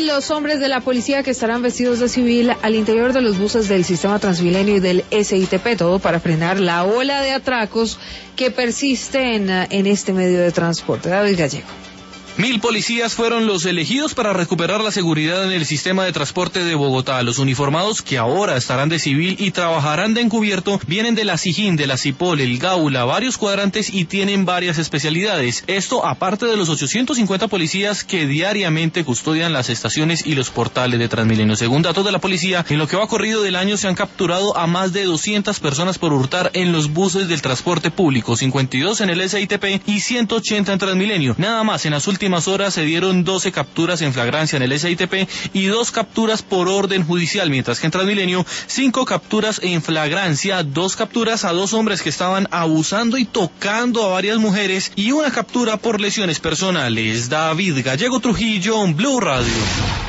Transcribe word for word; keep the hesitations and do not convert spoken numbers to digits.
los hombres de la policía que estarán vestidos de civil al interior de los buses del sistema Transmilenio y del S I T P, todo para frenar la ola de atracos que persisten en este medio de transporte. David Gallego. Mil policías fueron los elegidos para recuperar la seguridad en el sistema de transporte de Bogotá. Los uniformados, que ahora estarán de civil y trabajarán de encubierto, vienen de la SIJIN, de la CIPOL, el Gaula, varios cuadrantes y tienen varias especialidades. Esto aparte de los ochocientos cincuenta policías que diariamente custodian las estaciones y los portales de Transmilenio. Según datos de la policía, en lo que va corrido del año se han capturado a más de doscientas personas por hurtar en los buses del transporte público, cincuenta y dos en el S I T P y ciento ochenta en Transmilenio. Nada más, en las últimas últimas horas se dieron doce capturas en flagrancia en el S I T P y dos capturas por orden judicial, mientras que en Transmilenio, cinco capturas en flagrancia, dos capturas a dos hombres que estaban abusando y tocando a varias mujeres y una captura por lesiones personales. David Gallego Trujillo, Blue Radio.